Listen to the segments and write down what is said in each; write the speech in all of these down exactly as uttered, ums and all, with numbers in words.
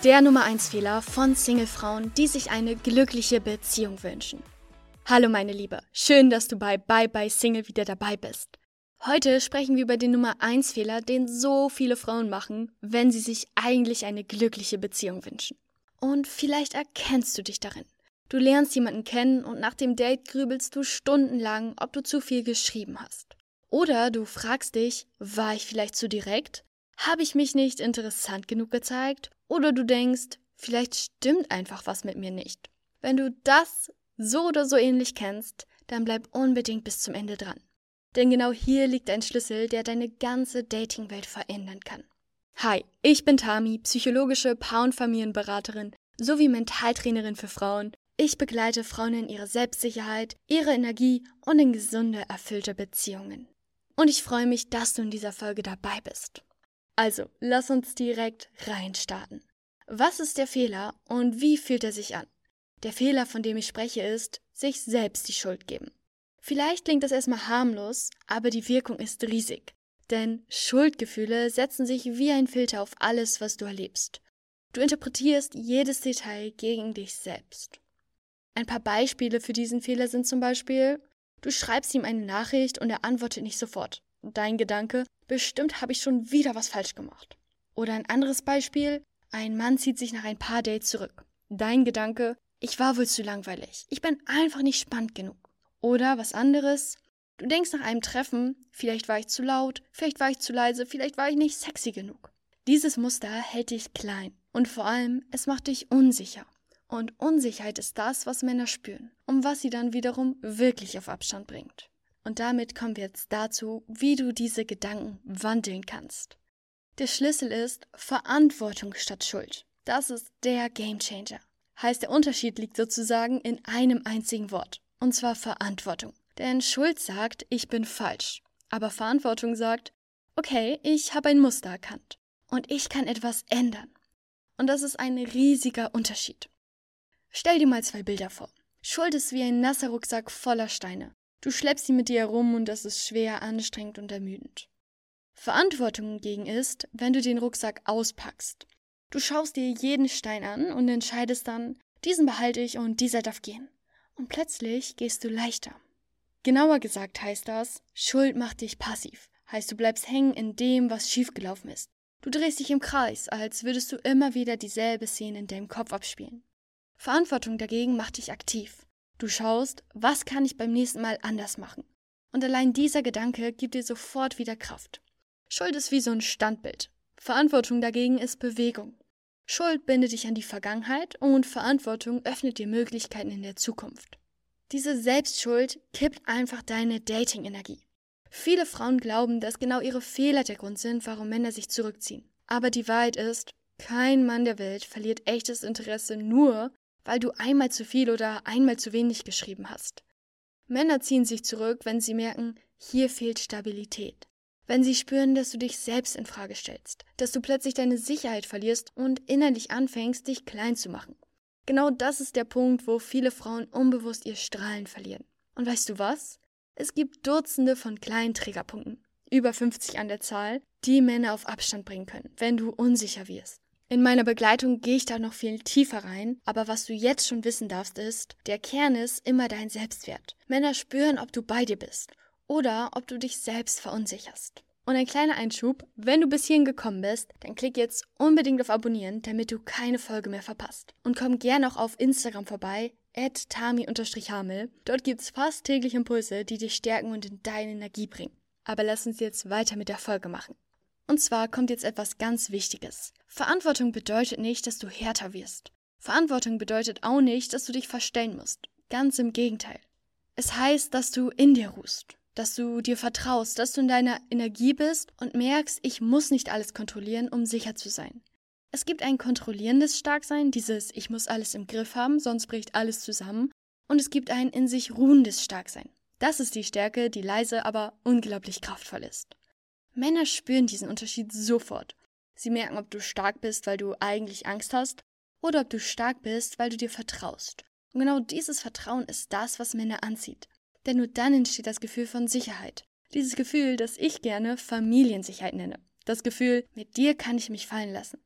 Der Nummer eins Fehler von Singlefrauen, die sich eine glückliche Beziehung wünschen. Hallo meine Liebe, schön, dass du bei Bye Bye Single wieder dabei bist. Heute sprechen wir über den Nummer eins Fehler, den so viele Frauen machen, wenn sie sich eigentlich eine glückliche Beziehung wünschen. Und vielleicht erkennst du dich darin. Du lernst jemanden kennen und nach dem Date grübelst du stundenlang, ob du zu viel geschrieben hast. Oder du fragst dich, war ich vielleicht zu direkt? Habe ich mich nicht interessant genug gezeigt? Oder du denkst, vielleicht stimmt einfach was mit mir nicht. Wenn du das so oder so ähnlich kennst, dann bleib unbedingt bis zum Ende dran. Denn genau hier liegt ein Schlüssel, der deine ganze Datingwelt verändern kann. Hi, ich bin Tami, psychologische Paar- und Familienberaterin sowie Mentaltrainerin für Frauen. Ich begleite Frauen in ihre Selbstsicherheit, ihre Energie und in gesunde, erfüllte Beziehungen. Und ich freue mich, dass du in dieser Folge dabei bist. Also, lass uns direkt reinstarten. Was ist der Fehler und wie fühlt er sich an? Der Fehler, von dem ich spreche, ist, sich selbst die Schuld geben. Vielleicht klingt das erstmal harmlos, aber die Wirkung ist riesig. Denn Schuldgefühle setzen sich wie ein Filter auf alles, was du erlebst. Du interpretierst jedes Detail gegen dich selbst. Ein paar Beispiele für diesen Fehler sind zum Beispiel, du schreibst ihm eine Nachricht und er antwortet nicht sofort. Dein Gedanke, bestimmt habe ich schon wieder was falsch gemacht. Oder ein anderes Beispiel, ein Mann zieht sich nach ein paar Dates zurück. Dein Gedanke, ich war wohl zu langweilig. Ich bin einfach nicht spannend genug. Oder was anderes, du denkst nach einem Treffen, vielleicht war ich zu laut, vielleicht war ich zu leise, vielleicht war ich nicht sexy genug. Dieses Muster hält dich klein und vor allem, es macht dich unsicher. Und Unsicherheit ist das, was Männer spüren und was sie dann wiederum wirklich auf Abstand bringt. Und damit kommen wir jetzt dazu, wie du diese Gedanken wandeln kannst. Der Schlüssel ist Verantwortung statt Schuld. Das ist der Gamechanger. Heißt, der Unterschied liegt sozusagen in einem einzigen Wort. Und zwar Verantwortung. Denn Schuld sagt, ich bin falsch. Aber Verantwortung sagt, okay, ich habe ein Muster erkannt. Und ich kann etwas ändern. Und das ist ein riesiger Unterschied. Stell dir mal zwei Bilder vor. Schuld ist wie ein nasser Rucksack voller Steine. Du schleppst sie mit dir herum und das ist schwer, anstrengend und ermüdend. Verantwortung hingegen ist, wenn du den Rucksack auspackst. Du schaust dir jeden Stein an und entscheidest dann, diesen behalte ich und dieser darf gehen. Und plötzlich gehst du leichter. Genauer gesagt heißt das, Schuld macht dich passiv. Heißt, du bleibst hängen in dem, was schiefgelaufen ist. Du drehst dich im Kreis, als würdest du immer wieder dieselbe Szene in deinem Kopf abspielen. Verantwortung dagegen macht dich aktiv. Du schaust, was kann ich beim nächsten Mal anders machen? Und allein dieser Gedanke gibt dir sofort wieder Kraft. Schuld ist wie so ein Standbild. Verantwortung dagegen ist Bewegung. Schuld bindet dich an die Vergangenheit und Verantwortung öffnet dir Möglichkeiten in der Zukunft. Diese Selbstschuld kippt einfach deine Dating-Energie. Viele Frauen glauben, dass genau ihre Fehler der Grund sind, warum Männer sich zurückziehen. Aber die Wahrheit ist, kein Mann der Welt verliert echtes Interesse nur, weil du einmal zu viel oder einmal zu wenig geschrieben hast. Männer ziehen sich zurück, wenn sie merken, hier fehlt Stabilität. Wenn sie spüren, dass du dich selbst in Frage stellst, dass du plötzlich deine Sicherheit verlierst und innerlich anfängst, dich klein zu machen. Genau das ist der Punkt, wo viele Frauen unbewusst ihr Strahlen verlieren. Und weißt du was? Es gibt Dutzende von kleinen Triggerpunkten, über fünfzig an der Zahl, die Männer auf Abstand bringen können, wenn du unsicher wirst. In meiner Begleitung gehe ich da noch viel tiefer rein, aber was du jetzt schon wissen darfst ist, der Kern ist immer dein Selbstwert. Männer spüren, ob du bei dir bist oder ob du dich selbst verunsicherst. Und ein kleiner Einschub, wenn du bis hierhin gekommen bist, dann klick jetzt unbedingt auf Abonnieren, damit du keine Folge mehr verpasst. Und komm gerne auch auf Instagram vorbei, at tami hamel. Dort gibt's fast täglich Impulse, die dich stärken und in deine Energie bringen. Aber lass uns jetzt weiter mit der Folge machen. Und zwar kommt jetzt etwas ganz Wichtiges. Verantwortung bedeutet nicht, dass du härter wirst. Verantwortung bedeutet auch nicht, dass du dich verstellen musst. Ganz im Gegenteil. Es heißt, dass du in dir ruhst, dass du dir vertraust, dass du in deiner Energie bist und merkst, ich muss nicht alles kontrollieren, um sicher zu sein. Es gibt ein kontrollierendes Starksein, dieses ich muss alles im Griff haben, sonst bricht alles zusammen. Und es gibt ein in sich ruhendes Starksein. Das ist die Stärke, die leise, aber unglaublich kraftvoll ist. Männer spüren diesen Unterschied sofort. Sie merken, ob du stark bist, weil du eigentlich Angst hast, oder ob du stark bist, weil du dir vertraust. Und genau dieses Vertrauen ist das, was Männer anzieht. Denn nur dann entsteht das Gefühl von Sicherheit. Dieses Gefühl, das ich gerne Familiensicherheit nenne. Das Gefühl, mit dir kann ich mich fallen lassen.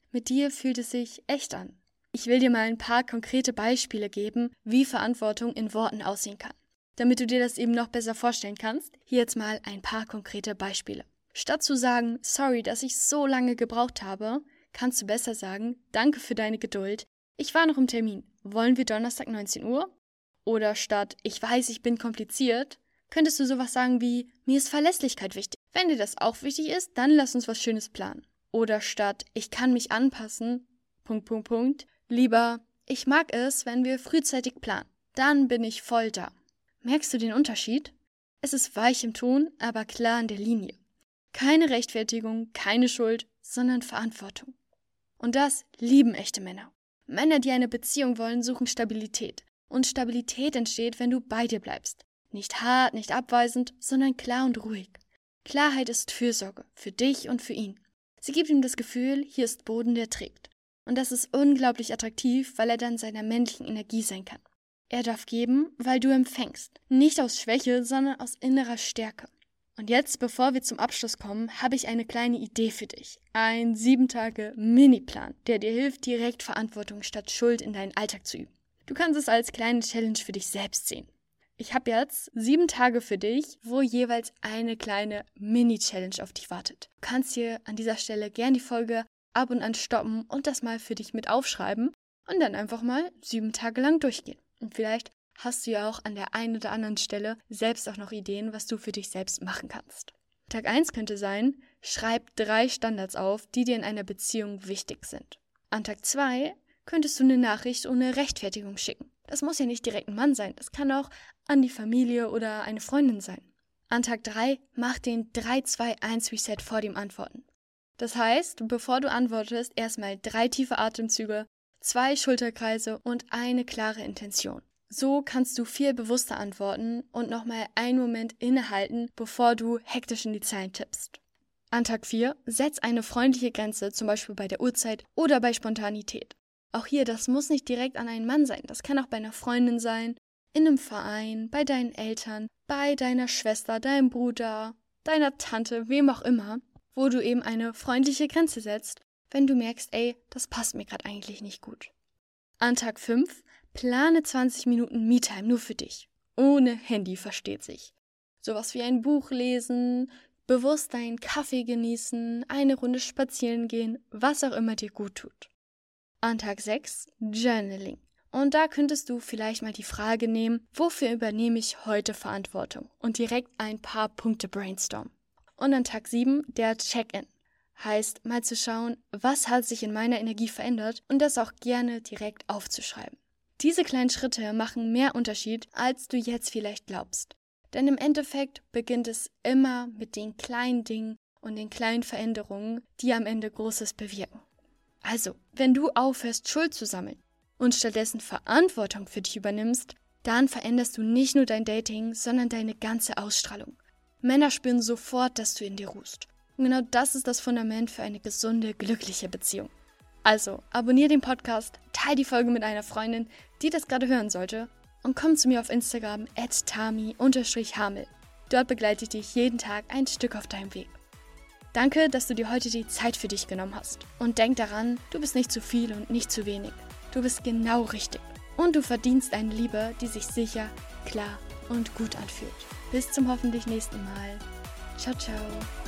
Mit dir fühlt es sich echt an. Ich will dir mal ein paar konkrete Beispiele geben, wie Verantwortung in Worten aussehen kann. Damit du dir das eben noch besser vorstellen kannst, hier jetzt mal ein paar konkrete Beispiele. Statt zu sagen, sorry, dass ich so lange gebraucht habe, kannst du besser sagen, danke für deine Geduld, ich war noch im Termin, wollen wir Donnerstag neunzehn Uhr? Oder statt, ich weiß, ich bin kompliziert, könntest du sowas sagen wie, mir ist Verlässlichkeit wichtig. Wenn dir das auch wichtig ist, dann lass uns was Schönes planen. Oder statt, ich kann mich anpassen, Punkt, Punkt, Punkt, lieber, ich mag es, wenn wir frühzeitig planen. Dann bin ich voll da. Merkst du den Unterschied? Es ist weich im Ton, aber klar in der Linie. Keine Rechtfertigung, keine Schuld, sondern Verantwortung. Und das lieben echte Männer. Männer, die eine Beziehung wollen, suchen Stabilität. Und Stabilität entsteht, wenn du bei dir bleibst. Nicht hart, nicht abweisend, sondern klar und ruhig. Klarheit ist Fürsorge, für dich und für ihn. Sie gibt ihm das Gefühl, hier ist Boden, der trägt. Und das ist unglaublich attraktiv, weil er dann seiner männlichen Energie sein kann. Er darf geben, weil du empfängst. Nicht aus Schwäche, sondern aus innerer Stärke. Und jetzt, bevor wir zum Abschluss kommen, habe ich eine kleine Idee für dich. Ein sieben Tage Mini-Plan, der dir hilft, direkt Verantwortung statt Schuld in deinen Alltag zu üben. Du kannst es als kleine Challenge für dich selbst sehen. Ich habe jetzt sieben Tage für dich, wo jeweils eine kleine Mini-Challenge auf dich wartet. Du kannst hier an dieser Stelle gern die Folge ab und an stoppen und das mal für dich mit aufschreiben und dann einfach mal sieben Tage lang durchgehen. Und vielleicht hast du ja auch an der einen oder anderen Stelle selbst auch noch Ideen, was du für dich selbst machen kannst. Tag eins könnte sein, schreib drei Standards auf, die dir in einer Beziehung wichtig sind. An Tag zwei könntest du eine Nachricht ohne Rechtfertigung schicken. Das muss ja nicht direkt ein Mann sein, das kann auch an die Familie oder eine Freundin sein. An Tag drei mach den drei zwei eins Reset vor dem Antworten. Das heißt, bevor du antwortest, erstmal drei tiefe Atemzüge, zwei Schulterkreise und eine klare Intention. So kannst du viel bewusster antworten und nochmal einen Moment innehalten, bevor du hektisch in die Zeilen tippst. An Tag vier setz eine freundliche Grenze, zum Beispiel bei der Uhrzeit oder bei Spontanität. Auch hier, das muss nicht direkt an einen Mann sein, das kann auch bei einer Freundin sein, in einem Verein, bei deinen Eltern, bei deiner Schwester, deinem Bruder, deiner Tante, wem auch immer, wo du eben eine freundliche Grenze setzt, wenn du merkst, ey, das passt mir gerade eigentlich nicht gut. An Tag fünf plane zwanzig Minuten Me-Time nur für dich. Ohne Handy, versteht sich. Sowas wie ein Buch lesen, bewusst deinen Kaffee genießen, eine Runde spazieren gehen, was auch immer dir gut tut. An Tag sechs Journaling. Und da könntest du vielleicht mal die Frage nehmen, wofür übernehme ich heute Verantwortung? Und direkt ein paar Punkte brainstormen. Und an Tag sieben der Check-in. Heißt, mal zu schauen, was hat sich in meiner Energie verändert und das auch gerne direkt aufzuschreiben. Diese kleinen Schritte machen mehr Unterschied, als du jetzt vielleicht glaubst. Denn im Endeffekt beginnt es immer mit den kleinen Dingen und den kleinen Veränderungen, die am Ende Großes bewirken. Also, wenn du aufhörst, Schuld zu sammeln und stattdessen Verantwortung für dich übernimmst, dann veränderst du nicht nur dein Dating, sondern deine ganze Ausstrahlung. Männer spüren sofort, dass du in dir ruhst. Und genau das ist das Fundament für eine gesunde, glückliche Beziehung. Also, abonniere den Podcast, teile die Folge mit einer Freundin, die das gerade hören sollte, und komm zu mir auf Instagram at tami unterstrich hamel. Dort begleite ich dich jeden Tag ein Stück auf deinem Weg. Danke, dass du dir heute die Zeit für dich genommen hast. Und denk daran, du bist nicht zu viel und nicht zu wenig. Du bist genau richtig. Und du verdienst eine Liebe, die sich sicher, klar und gut anfühlt. Bis zum hoffentlich nächsten Mal. Ciao, ciao.